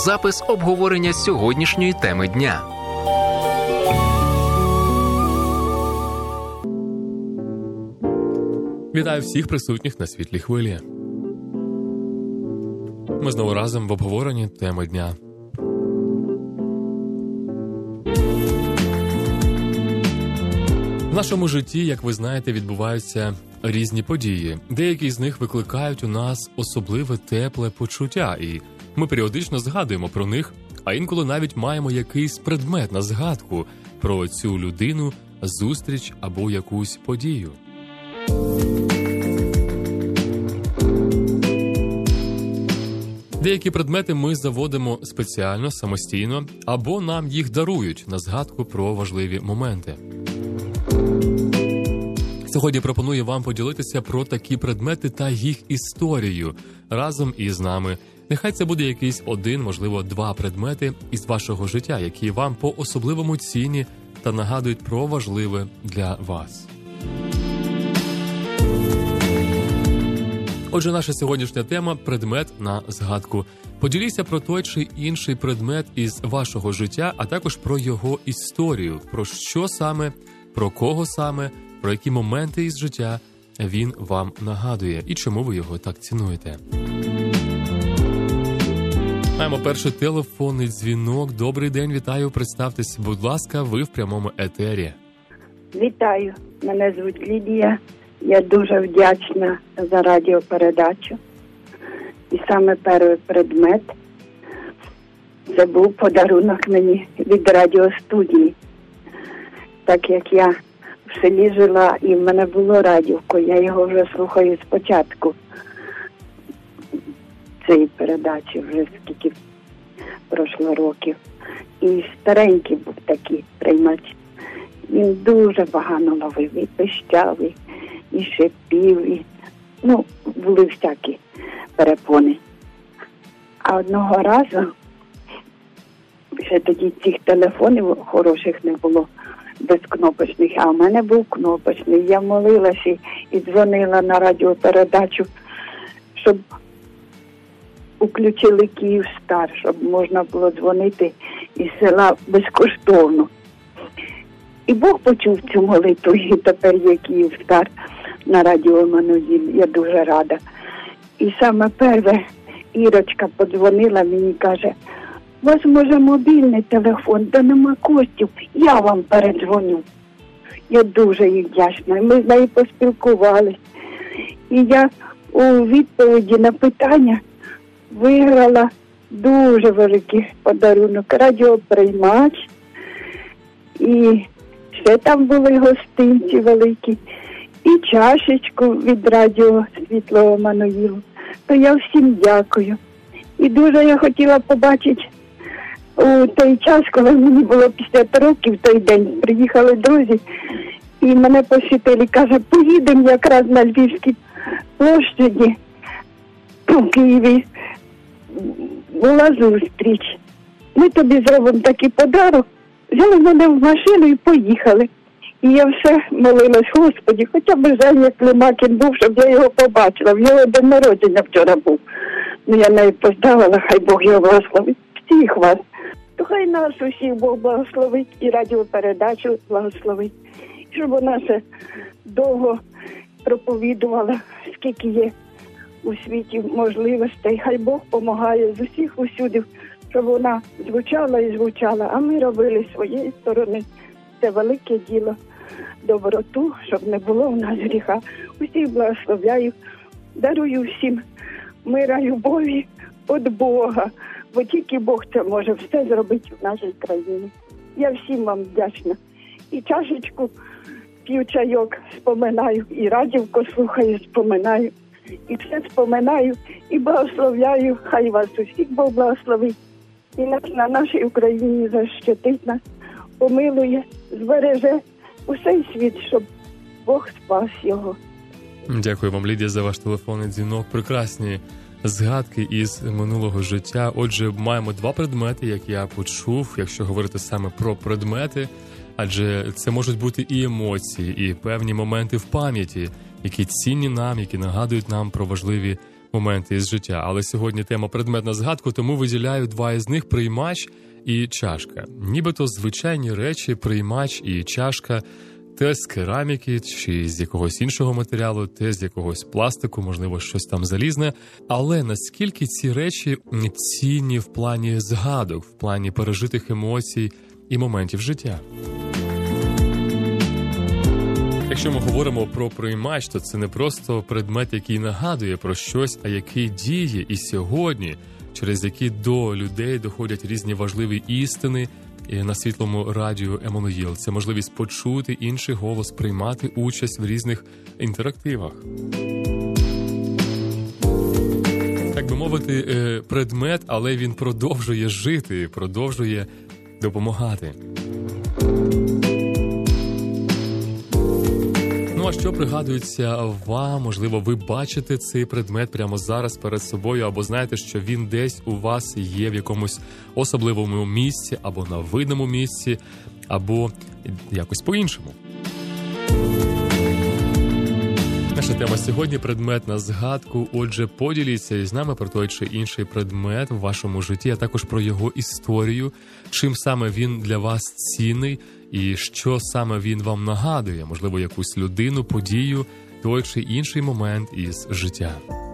запис обговорення сьогоднішньої теми дня. Вітаю всіх присутніх на світлій хвилі. Ми знову разом в обговоренні теми дня. В нашому житті, як ви знаєте, відбуваються різні події. Деякі з них викликають у нас особливе тепле почуття, і ми періодично згадуємо про них, а інколи навіть маємо якийсь предмет на згадку про цю людину, зустріч або якусь подію. Деякі предмети ми заводимо спеціально, самостійно, або нам їх дарують на згадку про важливі моменти. Сьогодні пропоную вам поділитися про такі предмети та їх історію разом із нами. Нехай це буде якийсь один, можливо, два предмети із вашого життя, які вам по-особливому цінні та нагадують про важливе для вас. Отже, наша сьогоднішня тема – предмет на згадку. Поділіться про той чи інший предмет із вашого життя, а також про його історію. Про що саме, про кого саме, про які моменти із життя він вам нагадує і чому ви його так цінуєте. Маємо перший телефонний дзвінок. Добрий день, вітаю. Представтесь, будь ласка, ви в прямому етері. Вітаю, мене звуть Лідія. Я дуже вдячна за радіопередачу. І саме перший предмет – це був подарунок мені від радіостудії. Так як я в селі жила і в мене було радіоко, я його вже слухаю спочатку цієї передачі, вже скільки пройшло років. І старенький був такий приймач. Він дуже погано ловив, і пищав, і шипів, і, були всякі перепони. А одного разу, ще тоді цих телефонів хороших не було, безкнопочних, а в мене був кнопочний. Я молилася і дзвонила на радіопередачу, щоб включили Київстар, щоб можна було дзвонити із села безкоштовно. І Бог почув цю молитву, і тепер є Київстар на радіо Еммануїль. Я дуже рада. І саме перше Ірочка подзвонила мені, каже: у вас, може, мобільний телефон, де нема коштів, я вам передзвоню. Я дуже їй вдячна. Ми з нею поспілкувалися. І я у відповіді на питання виграла дуже великий подарунок. Радіоприймач. І ще там були гостинці великі. І чашечку від радіо Світлого Еммануїлу. То я всім дякую. І дуже я хотіла побачити у той час, коли мені було 50 років, той день приїхали друзі, і мене посвятили, каже, поїдемо якраз на Львівській площаді у Києві. Була зустріч. Ми тобі зробимо такий подарок. Взяли мене в машину і поїхали. І я все молилась, Господи, хоча б Женя Климакін був, щоб я його побачила. В його день народження вчора був. Я навіть поставила, хай Бог його благословить. Всіх вас. То хай нас усіх Бог благословить і радіопередачу благословить. Щоб вона ще довго проповідувала, скільки є у світі можливостей. Хай Бог допомагає з усіх усюди, щоб вона звучала і звучала, а ми робили з своєї сторони. Це велике діло, доброту, щоб не було в нас гріха. Усіх благословляю, дарую всім мира, любові від Бога, бо тільки Бог це може все зробити в нашій країні. Я всім вам вдячна. І чашечку п'ю чайок, споминаю, і радівко слухаю, споминаю, і все споминаю, і благословляю, хай вас усіх Бог благословить. І нас на нашій Україні защитить нас, помилує, збереже усей світ, щоб Бог спас його. Дякую вам, Лідія, за ваш телефонний дзвінок. Прекрасні згадки із минулого життя. Отже, маємо два предмети, як я почув, якщо говорити саме про предмети, адже це можуть бути і емоції, і певні моменти в пам'яті, які цінні нам, які нагадують нам про важливі моменти із життя. Але сьогодні тема предмет на згадку, тому виділяю два із них – приймач і чашка. Нібито звичайні речі, приймач і чашка – те з кераміки чи з якогось іншого матеріалу, те з якогось пластику, можливо, щось там залізне. Але наскільки ці речі цінні в плані згадок, в плані пережитих емоцій і моментів життя? Якщо ми говоримо про приймач, то це не просто предмет, який нагадує про щось, а який діє і сьогодні, через які до людей доходять різні важливі істини. І на світлому радіо Еммануїл – це можливість почути інший голос, приймати участь в різних інтерактивах. Так би мовити, предмет, але він продовжує жити, продовжує допомагати. Ну, а що пригадується вам? Можливо, ви бачите цей предмет прямо зараз перед собою, або знаєте, що він десь у вас є в якомусь особливому місці, або на видному місці, або якось по-іншому. Наша тема сьогодні – предмет на згадку. Отже, поділіться із нами про той чи інший предмет в вашому житті, а також про його історію, чим саме він для вас цінний і що саме він вам нагадує, можливо, якусь людину, подію, той чи інший момент із життя.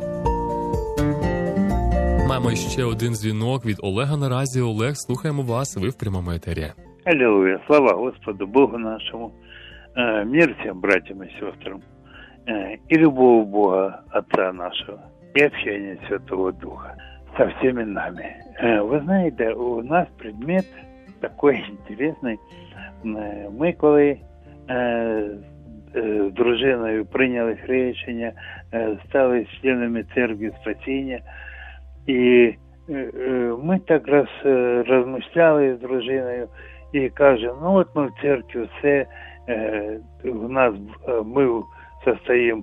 Маємо ще один дзвінок від Олега наразі. Олег, слухаємо вас, ви в прямому етері. Аллилуйя, слава Господу, Богу нашему, мир всем братьям и сестрам, и любовь Бога, Отца нашего, и общение Святого Духа со всеми нами. Вы знаете, у нас предмет такой интересный. Ми коли з дружиною прийняли рішення, стали членами Церкви Спасіння, і ми так розмишляли з дружиною і кажемо, ну от ми в церкві все, у нас ми состоїмо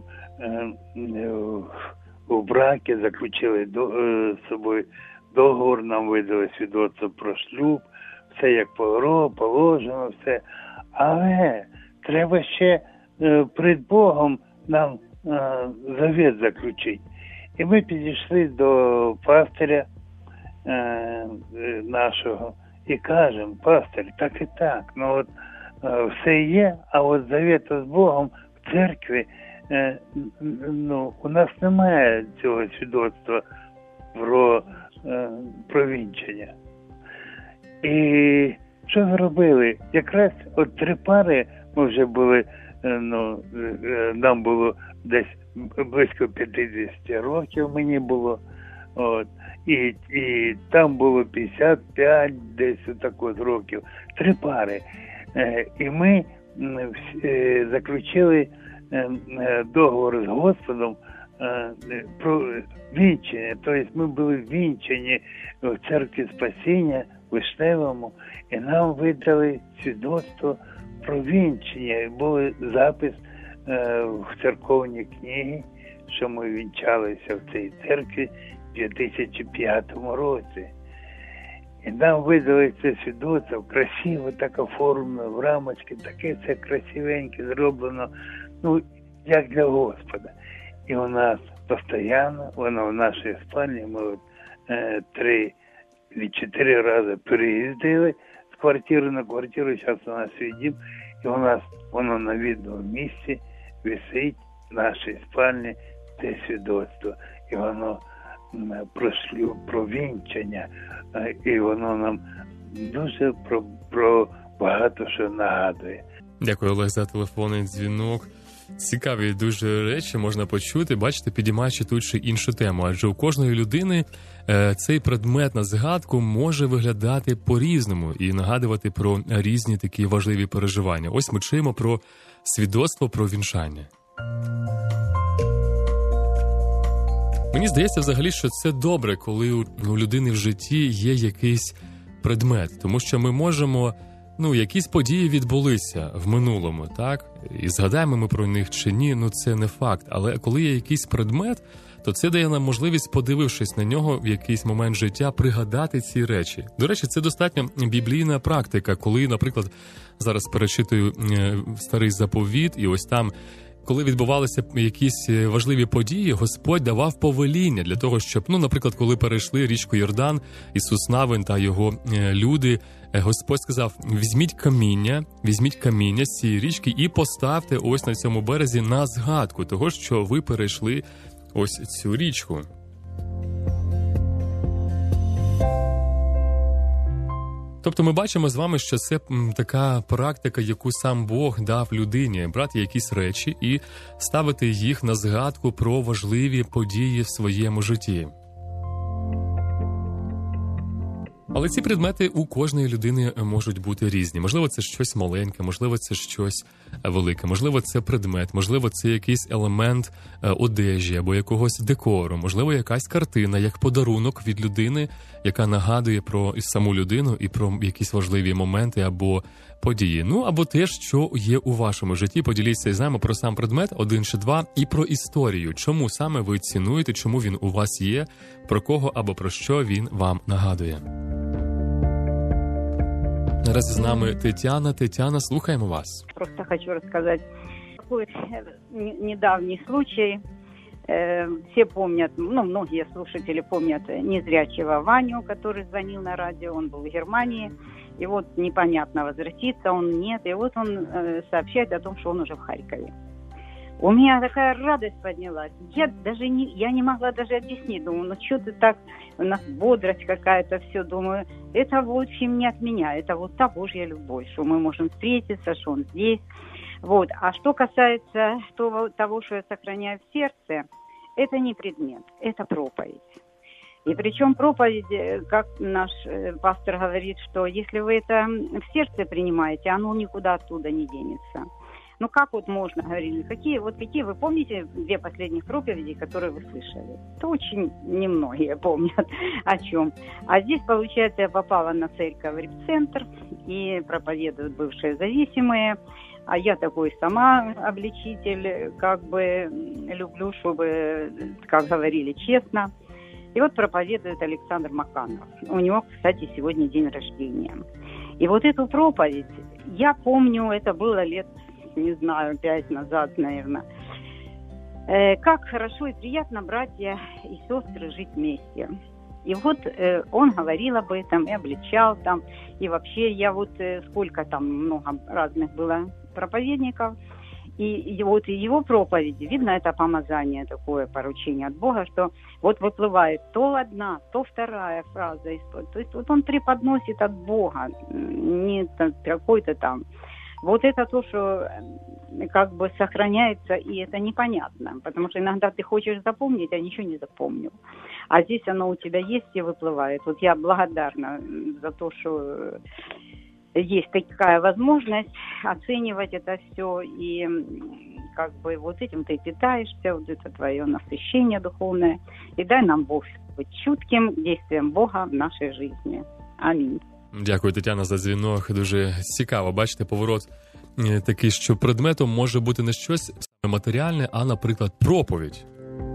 в бракі, заключили з собою договор, нам видали свідоцтво про шлюб, все як положено, все. Але треба ще перед Богом нам завет заключити. І ми підійшли до пастиря нашого і кажемо, пастир, так і так, ну от все є, а от завета з Богом в церкві, ну, у нас немає цього свідоцтва про вінчання. І що зробили? Якраз от 3 пари ми вже були, ну, нам було десь близько 50 років мені було, от, і там було 55 десь отако з років, 3 пари. І ми заключили договор з Господом про вінчання. Тобто ми були вінчані в Церкві Спасіння, Вишневому, і нам видали свідоцтво про вінчання. Був запис в церковній книгі, що ми вінчалися в цій церкві в 2005 році. І нам видали це свідоцтво, красиво так оформлено, в рамочці, таке це красивеньке зроблено, ну, як для Господа. І у нас постійно, воно в нашій спальні, ми от 3 чи 4 рази переїздили з квартири на квартиру, зараз у нас свій дім, і у нас воно на видному місці висить в нашій спальні це свідоцтво. І воно про вінчання, і воно нам дуже про багато що нагадує. Дякую, Олег, за телефонний дзвінок. Цікаві дуже речі можна почути, бачите, підіймаючи ту чи іншу тему. Адже у кожної людини цей предмет на згадку може виглядати по-різному і нагадувати про різні такі важливі переживання. Ось ми чуємо про свідоцтво про вінчання. Мені здається взагалі, що це добре, коли у людини в житті є якийсь предмет, тому що ми можемо, якісь події відбулися в минулому, так? І згадаємо ми про них чи ні, це не факт. Але коли є якийсь предмет, то це дає нам можливість, подивившись на нього в якийсь момент життя, пригадати ці речі. До речі, це достатньо біблійна практика, коли, наприклад, зараз перечитую Старий Заповіт, і ось там коли відбувалися якісь важливі події, Господь давав повеління для того, щоб, наприклад, коли перейшли річку Йордан, Ісус Навин та його люди, Господь сказав: візьміть каміння з цієї річки і поставте ось на цьому березі на згадку того, що ви перейшли ось цю річку. Тобто ми бачимо з вами, що це така практика, яку сам Бог дав людині, брати якісь речі і ставити їх на згадку про важливі події в своєму житті. Але ці предмети у кожної людини можуть бути різні. Можливо, це щось маленьке, можливо, це щось велике, можливо, це предмет, можливо, це якийсь елемент одежі або якогось декору, можливо, якась картина, як подарунок від людини, яка нагадує про саму людину і про якісь важливі моменти або події. Або те, що є у вашому житті. Поділіться із нами про сам предмет, один чи два, і про історію. Чому саме ви цінуєте, чому він у вас є, про кого або про що він вам нагадує. Наразі з нами Тетяна. Тетяна, слухаємо вас. Просто хочу рассказать такой недавний случай. Все помнят, многие слушатели помнят незрячего Ваню, который звонил на радио, он был в Германии. И вот непонятно, возвратится он, нет. И вот он сообщает о том, что он уже в Харькове. У меня такая радость поднялась. Я не могла даже объяснить. Думаю, что ты так, у нас бодрость какая-то, все. Думаю, это в общем не от меня. Это вот та Божья любовь, что мы можем встретиться, что он здесь. Вот. А что касается того, что я сохраняю в сердце, это не предмет, это проповедь. И причем проповедь, как наш пастор говорит, что если вы это в сердце принимаете, оно никуда оттуда не денется. Как вот можно, говорили, какие вы помните две последних проповеди, которые вы слышали? Это очень немногие помнят о чем. А здесь, получается, я попала на церковь в репцентр, и проповедуют бывшие зависимые, а я такой сама обличитель, люблю, чтобы, как говорили, честно. И вот проповедует Александр Маканов. У него, кстати, сегодня день рождения. И вот эту проповедь, я помню, это было лет, не знаю, 5 назад, наверное. Как хорошо и приятно, братья и сестры, жить вместе. И вот он говорил об этом и обличал там. И вообще я сколько там много разных было проповедников. И вот его проповеди, видно, это помазание, такое поручение от Бога, что вот выплывает то одна, то вторая фраза. То есть вот он преподносит от Бога, не какой-то там. Вот это то, что сохраняется, и это непонятно, потому что иногда ты хочешь запомнить, а ничего не запомнил. А здесь оно у тебя есть и выплывает. Вот я благодарна за то, что есть такая возможность оценивать это все, и вот этим ты питаешься, вот это твое насыщение духовное. И дай нам Бог быть чутким действием Бога в нашей жизни. Аминь. Дякую, Тетяна, за дзвінок. Дуже цікаво. Бачите, поворот такий, що предметом може бути не щось матеріальне, а, наприклад, проповідь.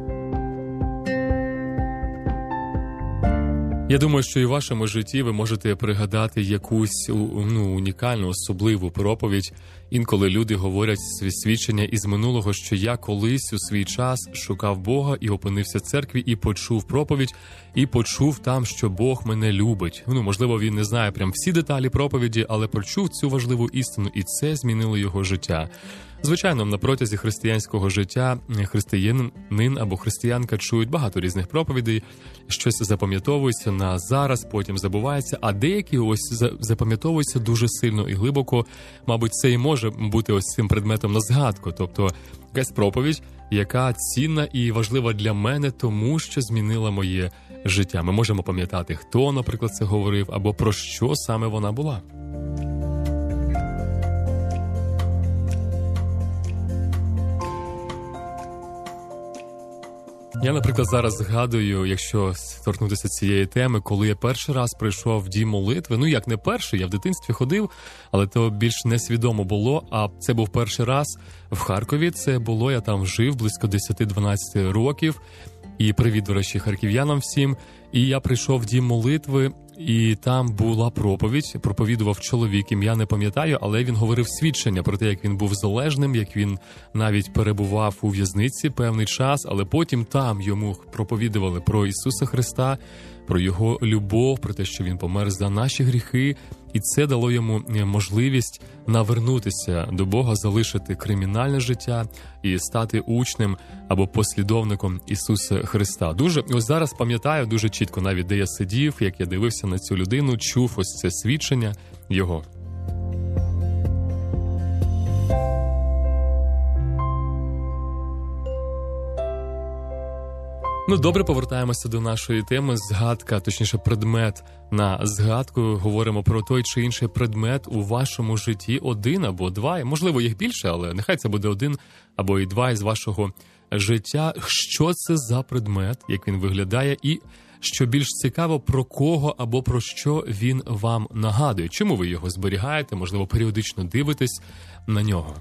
Я думаю, що і в вашому житті ви можете пригадати якусь унікальну, особливу проповідь. Інколи люди говорять свідчення із минулого, що я колись у свій час шукав Бога і опинився в церкві, і почув проповідь, і почув там, що Бог мене любить. Можливо, він не знає прям всі деталі проповіді, але почув цю важливу істину, і це змінило його життя. Звичайно, на протязі християнського життя християнин або християнка чують багато різних проповідей, щось запам'ятовується на зараз, потім забувається, а деякі запам'ятовуються дуже сильно і глибоко. Мабуть, це і може бути ось цим предметом на згадку, тобто якась проповідь, яка цінна і важлива для мене, тому що змінила моє життя. Ми можемо пам'ятати, хто, наприклад, це говорив, або про що саме вона була. Я, наприклад, зараз згадую, якщо торкнутися цієї теми, коли я перший раз прийшов в дім молитви. Як не перший, я в дитинстві ходив, але то більш несвідомо було. А це був перший раз в Харкові. Це було, я там жив близько 10-12 років. І привіт, до речі, харків'янам всім. І я прийшов в дім молитви, і там була проповідував чоловік, ім'я не пам'ятаю, але він говорив свідчення про те, як він був залежним, як він навіть перебував у в'язниці певний час, але потім там йому проповідували про Ісуса Христа, про Його любов, про те, що Він помер за наші гріхи, і це дало йому можливість навернутися до Бога, залишити кримінальне життя і стати учнем або послідовником Ісуса Христа. Ось зараз пам'ятаю дуже чітко навіть, де я сидів, як я дивився на цю людину, чув ось це свідчення його. Добре, повертаємося до нашої теми. Згадка, точніше предмет на згадку. Говоримо про той чи інший предмет у вашому житті, один або два, можливо їх більше, але нехай це буде один або і два із вашого життя. Що це за предмет, як він виглядає, і що більш цікаво, про кого або про що він вам нагадує? Чому ви його зберігаєте, можливо, періодично дивитесь на нього?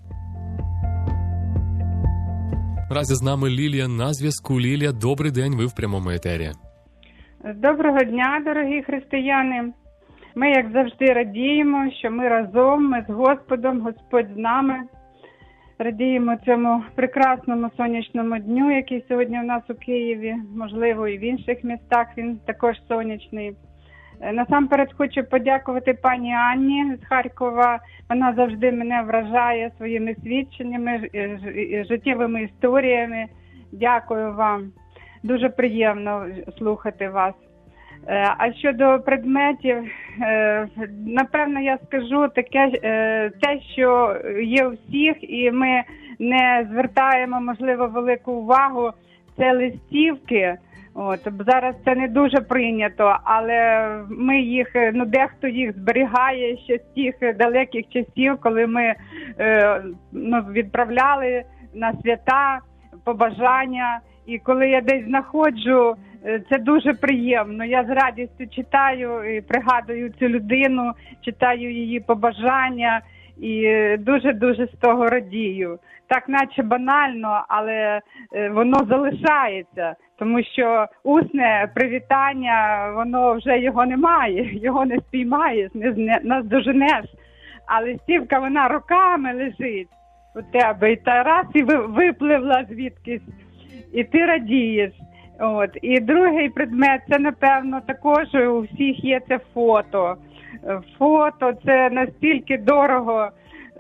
Наразі з нами Лілія на зв'язку. Лілія, добрий день, ви в прямому етері. Доброго дня, дорогі християни. Ми, як завжди, радіємо, що ми разом, ми з Господом, Господь з нами. Радіємо цьому прекрасному сонячному дню, який сьогодні у нас у Києві, можливо, і в інших містах він також сонячний. Насамперед хочу подякувати пані Анні з Харкова. Вона завжди мене вражає своїми свідченнями, життєвими історіями. Дякую вам. Дуже приємно слухати вас. А щодо предметів, напевно, я скажу таке, те, що є у всіх, і ми не звертаємо, можливо, велику увагу, це листівки. Зараз це не дуже прийнято, але ми їх, дехто їх зберігає ще з тих далеких часів, коли ми відправляли на свята, побажання. І коли я десь знаходжу, це дуже приємно. Я з радістю читаю і пригадую цю людину, читаю її побажання і дуже-дуже з того радію. Так наче банально, але воно залишається, тому що усне привітання, воно вже його немає, його не спіймаєш, не наздоженеш. А листівка, вона роками лежить у тебе, і та раз і випливла звідкись, і ти радієш. І другий предмет, це, напевно, також у всіх є це фото. Фото – це настільки дорого,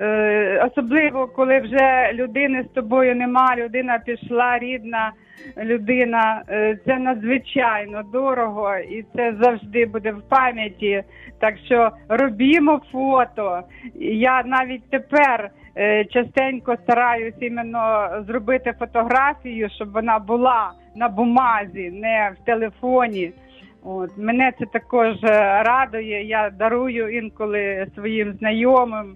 особливо, коли вже людини з тобою нема, людина пішла, рідна людина. Це надзвичайно дорого, і це завжди буде в пам'яті. Так що робімо фото. Я навіть тепер частенько стараюсь іменно зробити фотографію, щоб вона була на бумазі, не в телефоні. Мене це також радує, я дарую інколи своїм знайомим.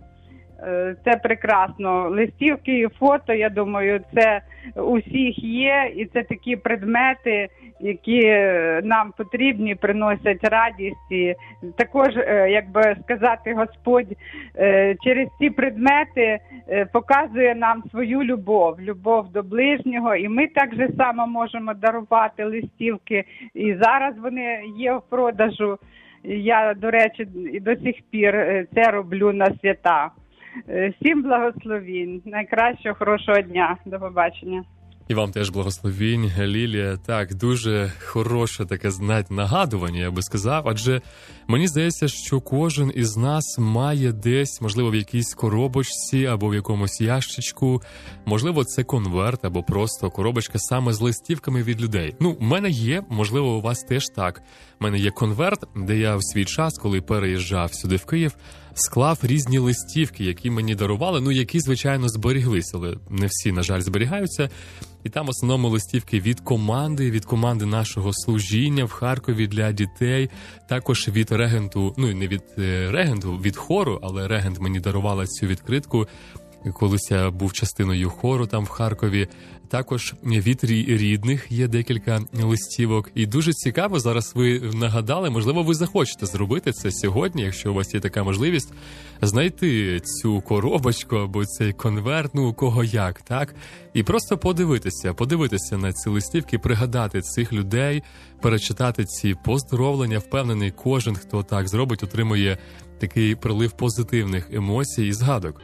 Це прекрасно. Листівки і фото, я думаю, це у всіх є, і це такі предмети, які нам потрібні, приносять радість. І також, як би сказати, Господь через ці предмети показує нам свою любов до ближнього, і ми так же само можемо дарувати листівки, і зараз вони є в продажу. Я, до речі, і до сих пір це роблю на свята. Всім благословінь, найкращого, хорошого дня, до побачення. І вам теж благословінь, Лілія. Так, дуже хороше таке, нагадування, я би сказав, адже мені здається, що кожен із нас має десь, можливо, в якійсь коробочці або в якомусь ящичку, можливо, це конверт або просто коробочка саме з листівками від людей. У мене є, можливо, у вас теж так. У мене є конверт, де я в свій час, коли переїжджав сюди в Київ, склав різні листівки, які мені дарували, які, звичайно, зберіглися, але не всі, на жаль, зберігаються. І там в основному листівки від команди нашого служіння в Харкові для дітей, також від регенту, не від регенту, від хору, але регент мені дарувала цю відкритку, колись я був частиною хору там в Харкові. також від рідних є декілька листівок. І дуже цікаво, зараз ви нагадали, можливо, ви захочете зробити це сьогодні, якщо у вас є така можливість, знайти цю коробочку або цей конверт, у кого як, так? І просто подивитися на ці листівки, пригадати цих людей, перечитати ці поздоровлення. Впевнений, кожен, хто так зробить, отримує такий прилив позитивних емоцій і згадок.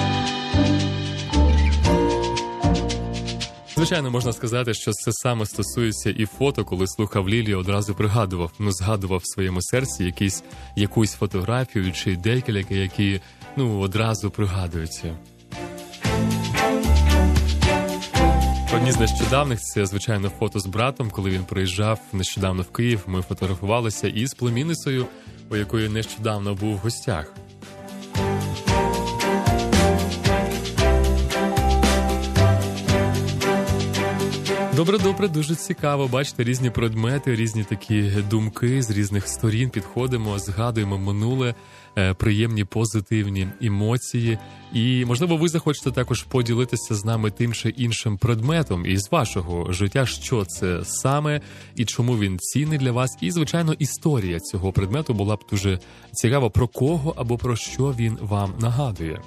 Звичайно, можна сказати, що це саме стосується і фото. Коли слухав Лілію, одразу згадував в своєму серці якусь фотографію чи декілька, які, одразу пригадуються. Одні з нещодавних – це, звичайно, фото з братом, коли він приїжджав нещодавно в Київ. Ми фотографувалися із племінницею, у якої нещодавно був в гостях. Добре, дуже цікаво. Бачите, різні предмети, різні такі думки, з різних сторін підходимо, згадуємо минуле, приємні, позитивні емоції. І, можливо, ви захочете також поділитися з нами тим чи іншим предметом із вашого життя, що це саме і чому він цінний для вас. І, звичайно, історія цього предмету була б дуже цікава, про кого або про що він вам нагадує.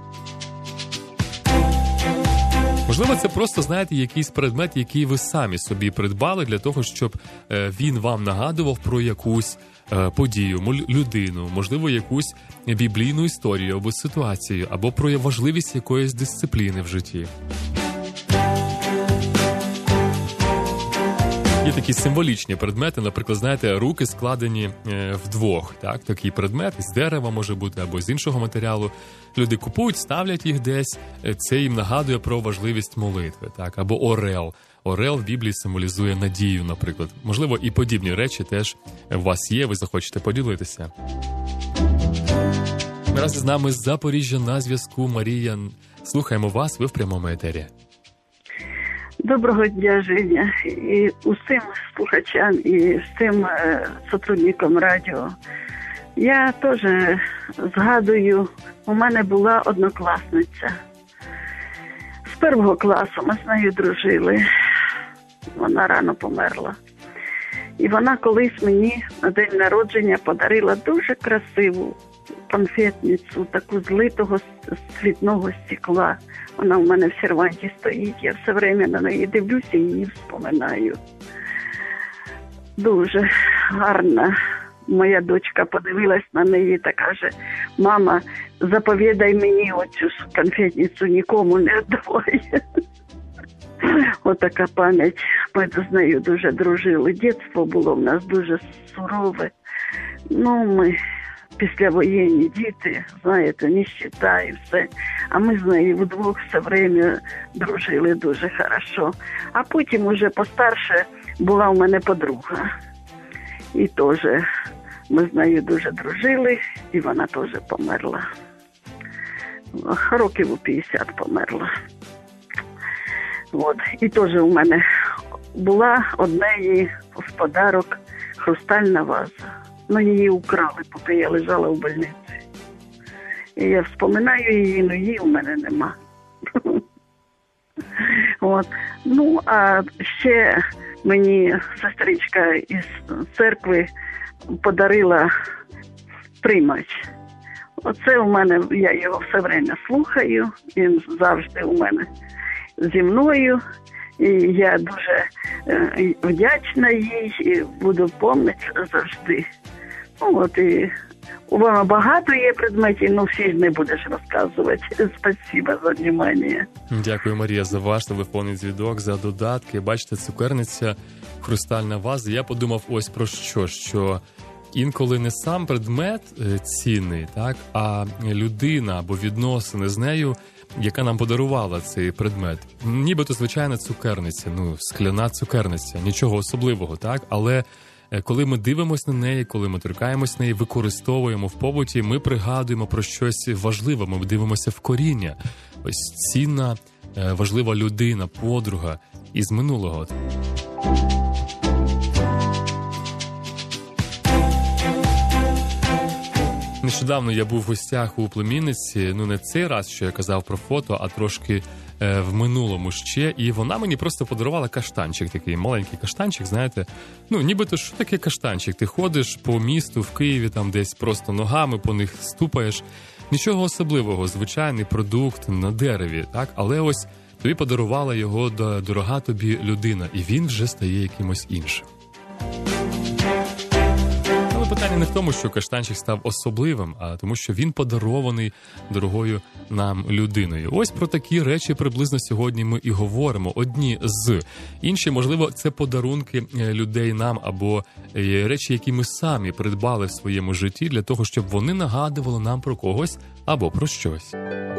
Можливо, це просто, знаєте, якийсь предмет, який ви самі собі придбали для того, щоб він вам нагадував про якусь подію, людину, можливо, якусь біблійну історію або ситуацію, або про важливість якоїсь дисципліни в житті. Є такі символічні предмети, наприклад, знаєте, руки складені вдвох, так? Такий предмет із дерева може бути або з іншого матеріалу. Люди купують, ставлять їх десь, це їм нагадує про важливість молитви, так? Або орел. Орел в Біблії символізує надію, наприклад. Можливо, і подібні речі теж у вас є, ви захочете поділитися. Наразі з нами з Запоріжжя на зв'язку Марія. Слухаємо вас, ви в прямому етері. Доброго дня, Женя, і усім слухачам, і всім сотрудникам радіо. Я теж згадую, у мене була однокласниця. З першого класу ми з нею дружили. Вона рано померла. І вона колись мені на день народження подарила дуже красиву конфетницю, таку злитого цвітного стекла. Вона у мене в серванті стоїть, я все время на неї дивлюся і її вспоминаю. Дуже гарна. Моя дочка подивилась на неї та каже: мама, заповідай мені оцю конфетницю, нікому не віддавай. Отака пам'ять. Ми з нею дуже дружили. Дитинство було в нас дуже сурове. Ми післявоєнні діти, знаєте, ніщита і все. А ми з нею вдвох все время дружили дуже хорошо. А потім уже постарше була у мене подруга. І теж ми з нею дуже дружили, і вона теж померла. Років у 50 померла. І теж у мене була однеї в подарок хрустальна ваза. Її украли, поки я лежала в больниці. І я вспоминаю її, але її у мене нема. А ще мені сестричка із церкви подарила приймач. Оце у мене, я його все время слухаю, він завжди у мене зі мною. І я дуже вдячна їй і буду пам'ятати завжди. І у мене багато є предметів, всі ж не будеш розказувати. Спасибо за внимание. Дякую, Марія, за ваш телефонний дзвінок, за додатки. Бачите, цукерниця, хрустальна ваза. Я подумав ось про що інколи не сам предмет цінний, так, а людина або відносини з нею, яка нам подарувала цей предмет. Нібито звичайна цукерниця, скляна цукерниця, нічого особливого, так, але коли ми дивимося на неї, коли ми торкаємось неї, використовуємо в побуті, ми пригадуємо про щось важливе, ми дивимося в коріння. Ось цінна, важлива людина, подруга із минулого. Нещодавно я був в гостях у племінниці, не цей раз, що я казав про фото, а трошки в минулому ще, і вона мені просто подарувала каштанчик, такий маленький каштанчик, знаєте. Нібито, що таке каштанчик? Ти ходиш по місту в Києві, там десь просто ногами по них ступаєш. Нічого особливого, звичайний продукт на дереві, так? Але ось тобі подарувала його дорога тобі людина, і він вже стає якимось іншим. Але питання не в тому, що каштанчик став особливим, а тому, що він подарований дорогою нам людиною. Ось про такі речі приблизно сьогодні ми і говоримо. Одні з. Інші, можливо, це подарунки людей нам або речі, які ми самі придбали в своєму житті для того, щоб вони нагадували нам про когось або про щось.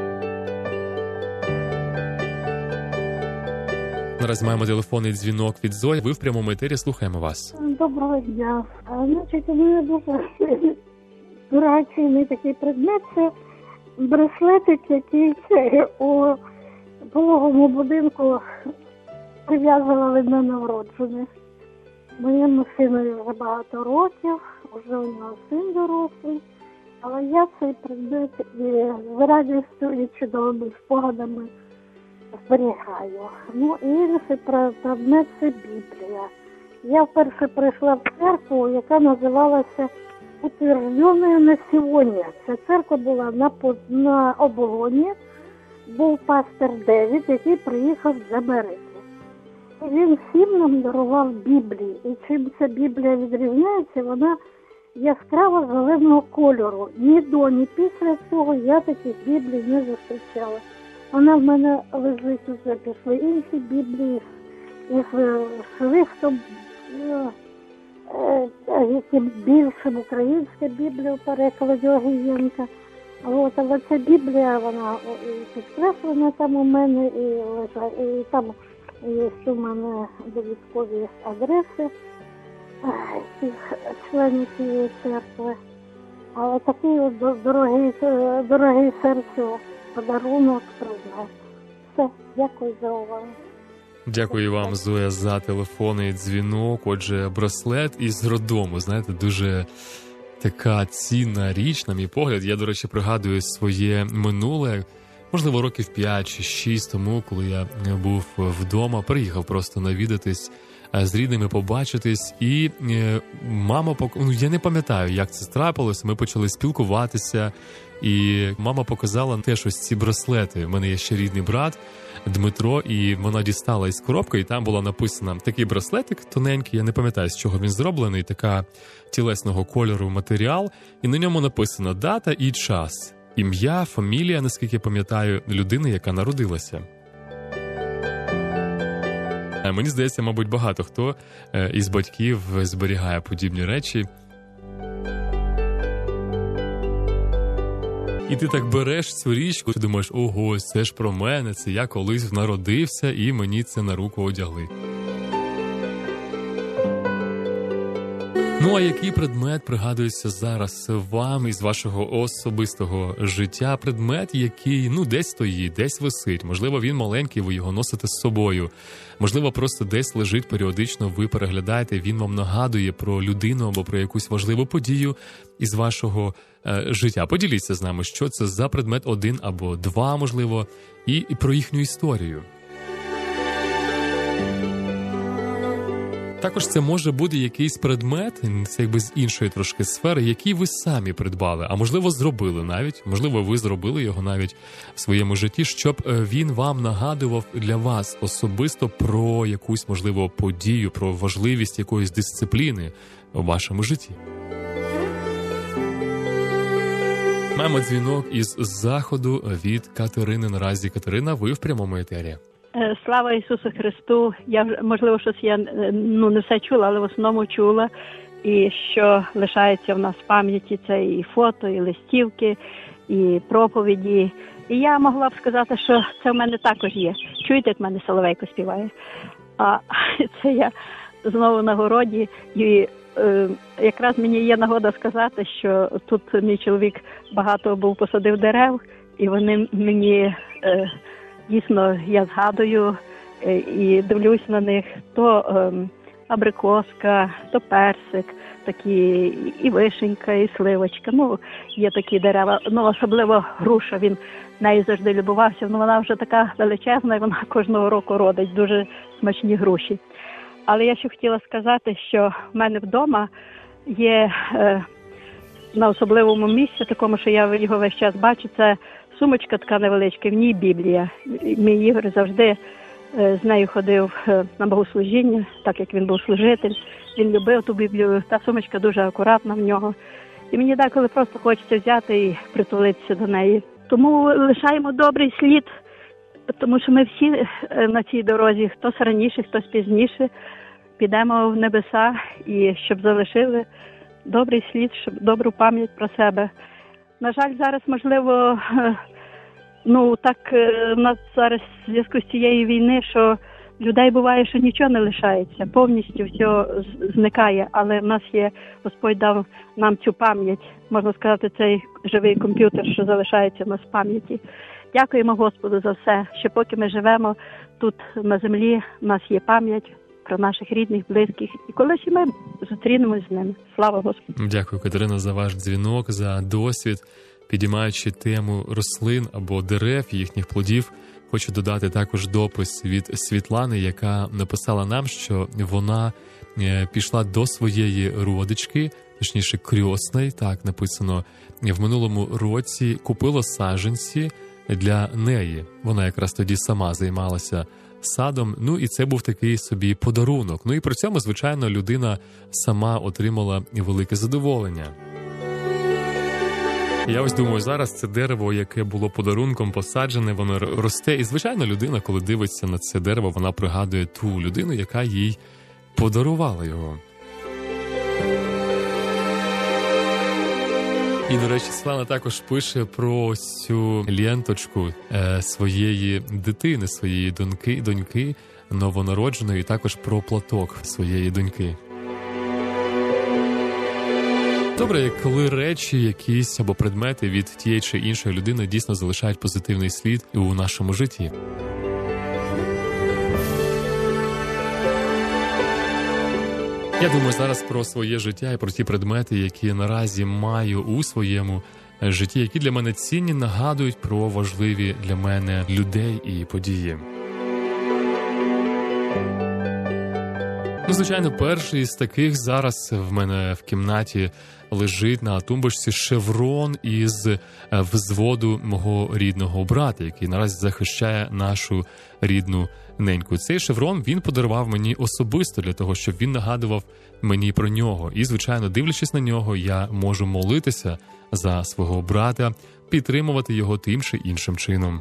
Наразі маємо телефонний дзвінок від Зої. Ви в прямому етері, слухаємо вас. Доброго дня. Значить, у мене дуже дорогоцінний такий предмет. Це браслетик, який у пологовому будинку прив'язували на народження. Моєму синові вже багато років, вже у нього син дорослий. Але я цей предмет з радістю і чудовими спогадами зберігаю. І інший предмет – це Біблія. Я вперше прийшла в церкву, яка називалася «Утвержденная на сьогодні». Ця церква була на Оболоні. Був пастор Девід, який приїхав з Америки. Він всім нам дарував Біблії. І чим ця Біблія відрізняється, вона яскраво зеленого кольору. Ні до, ні після цього я таких Біблій не зустрічала. Вона в мене лежить, вже пішли інші Біблії із шрифтом, яким більшим, українська Біблія у перекладі Огієнка. Але ця Біблія, вона підкреслена там у мене, і там є у мене довідкові адреси цих членів цієї церкви. Але такий дорогий серцю подарунок, предмет. Все, дякую за увагу. Дякую вам, Зоя, за телефонний дзвінок. Отже, браслет із роддому, знаєте, дуже така цінна річ, на мій погляд. Я, до речі, пригадую своє минуле, можливо, років 5 чи 6 тому, коли я був вдома, приїхав просто навідатись з рідними, побачитись, і мама, я не пам'ятаю, як це трапилось, ми почали спілкуватися, і мама показала теж ось ці браслети. У мене є ще рідний брат Дмитро, і вона дістала із коробки, і там була написана такий браслетик тоненький, я не пам'ятаю, з чого він зроблений, така тілесного кольору матеріал, і на ньому написано дата і час, ім'я, фамілія, наскільки я пам'ятаю, людини, яка народилася. Мені здається, мабуть, багато хто із батьків зберігає подібні речі. І ти так береш цю річку, ти думаєш, ого, це ж про мене, це я колись народився і мені це на руку одягли. А який предмет пригадується зараз вам із вашого особистого життя? Предмет, який, десь стоїть, десь висить. Можливо, він маленький, ви його носите з собою. Можливо, просто десь лежить періодично, ви переглядаєте, він вам нагадує про людину або про якусь важливу подію із вашого життя. Поділіться з нами, що це за предмет, один або два, можливо, і про їхню історію. Також це може бути якийсь предмет, це якби з іншої трошки сфери, який ви самі придбали, а можливо зробили навіть, можливо ви зробили його навіть в своєму житті, щоб він вам нагадував для вас особисто про якусь, можливо, подію, про важливість якоїсь дисципліни у вашому житті. Маємо дзвінок із Заходу від Катерини. Наразі, Катерина, ви в прямому етері. Слава Ісусу Христу! Я, можливо, щось я не все чула, але в основному чула. І що лишається в нас в пам'яті, це і фото, і листівки, і проповіді. І я могла б сказати, що це в мене також є. Чуєте, як в мене соловейко співає? А це я знову на городі. І якраз мені є нагода сказати, що тут мій чоловік багато посадив дерев, і вони мені... Дійсно, я згадую і дивлюсь на них, то абрикоска, то персик, такі і вишенька, і сливочка. Ну, є такі дерева, ну, особливо груша, він нею завжди любувався. Ну, вона вже така величезна, і вона кожного року родить дуже смачні груші. Але я ще хотіла сказати, що в мене вдома є на особливому місці, такому, що я його весь час бачу, це сумочка така невеличка, в ній Біблія. Мій Ігор завжди з нею ходив на богослужіння, так як він був служитель. Він любив ту Біблію, та сумочка дуже акуратна в нього. І мені деколи просто хочеться взяти і притулитися до неї. Тому лишаємо добрий слід, тому що ми всі на цій дорозі, хтось раніше, хтось пізніше, підемо в небеса, і щоб залишили добрий слід, щоб добру пам'ять про себе. На жаль, зараз, можливо, так у нас зараз в зв'язку з цією війни, що людей буває, що нічого не лишається, повністю все зникає, але в нас є, Господь дав нам цю пам'ять, можна сказати, цей живий комп'ютер, що залишається в нас в пам'яті. Дякуємо Господу за все, що поки ми живемо тут на землі, в нас є пам'ять про наших рідних, близьких, і колись і ми зустрінемось з ними. Слава Господу! Дякую, Катерина, за ваш дзвінок, за досвід. Підіймаючи тему рослин або дерев і їхніх плодів, хочу додати також допис від Світлани, яка написала нам, що вона пішла до своєї родички, точніше крьосної, так написано, в минулому році купила саджанці для неї. Вона якраз тоді сама займалася садом, і це був такий собі подарунок. І при цьому, звичайно, людина сама отримала велике задоволення. Я ось думаю, зараз це дерево, яке було подарунком посаджене, воно росте. І, звичайно, людина, коли дивиться на це дерево, вона пригадує ту людину, яка їй подарувала його. І, до речі, Світлана також пише про цю ленточку своєї дитини, своєї доньки новонародженої, і також про платок своєї доньки. Добре, коли речі якісь або предмети від тієї чи іншої людини дійсно залишають позитивний слід у нашому житті. Я думаю зараз про своє життя і про ті предмети, які наразі маю у своєму житті, які для мене цінні, нагадують про важливі для мене людей і події. Звичайно, перший з таких зараз в мене в кімнаті лежить на тумбочці шеврон із взводу мого рідного брата, який наразі захищає нашу рідну неньку. Цей шеврон він подарував мені особисто для того, щоб він нагадував мені про нього. І, звичайно, дивлячись на нього, я можу молитися за свого брата, підтримувати його тим чи іншим чином.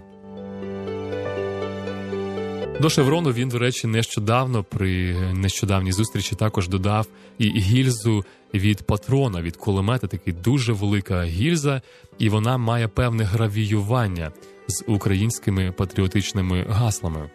До шеврону він, до речі, нещодавно при нещодавній зустрічі також додав і гільзу від патрона, від кулемета, такий дуже велика гільза, і вона має певне гравіювання з українськими патріотичними гаслами.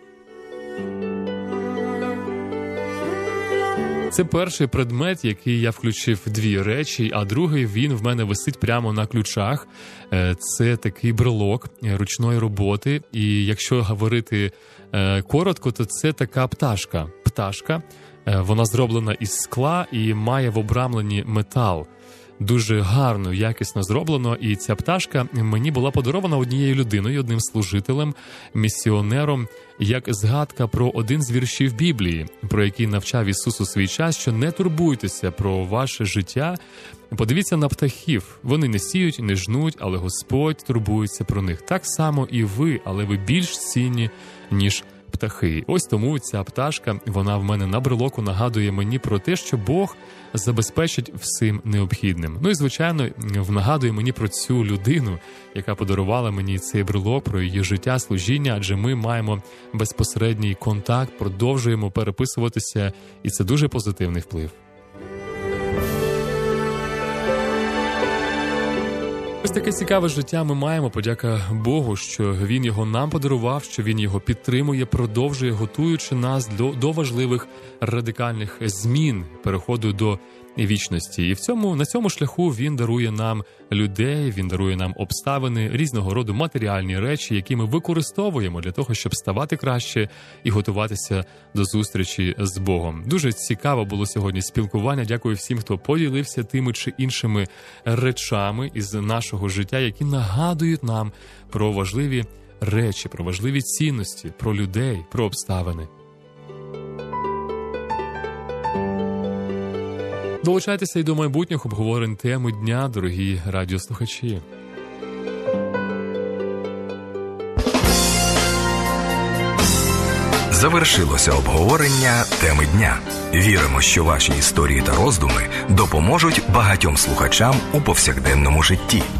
Це перший предмет, який я включив в дві речі, а другий він в мене висить прямо на ключах. Це такий брелок ручної роботи, і якщо говорити коротко, то це така пташка. Вона зроблена із скла і має в обрамленні метал. Дуже гарно, якісно зроблено, і ця пташка мені була подарована однією людиною, одним служителем, місіонером, як згадка про один з віршів Біблії, про який навчав Ісус у свій час, що не турбуйтеся про ваше життя. Подивіться на птахів. Вони не сіють, не жнуть, але Господь турбується про них. Так само і ви, але ви більш цінні, ніж птахи. Ось тому ця пташка, вона в мене на брелоку нагадує мені про те, що Бог забезпечить всім необхідним. І, звичайно, нагадує мені про цю людину, яка подарувала мені цей брелок, про її життя, служіння, адже ми маємо безпосередній контакт, продовжуємо переписуватися, і це дуже позитивний вплив. Ось таке цікаве життя ми маємо, подяка Богу, що Він його нам подарував, що Він його підтримує, продовжує, готуючи нас до важливих радикальних змін, переходу до вічності. І на цьому шляху він дарує нам людей, він дарує нам обставини, різного роду матеріальні речі, які ми використовуємо для того, щоб ставати краще і готуватися до зустрічі з Богом. Дуже цікаво було сьогодні спілкування. Дякую всім, хто поділився тими чи іншими речами із нашого життя, які нагадують нам про важливі речі, про важливі цінності, про людей, про обставини. Долучайтеся і до майбутніх обговорень теми дня, дорогі радіослухачі. Завершилося обговорення теми дня. Віримо, що ваші історії та роздуми допоможуть багатьом слухачам у повсякденному житті.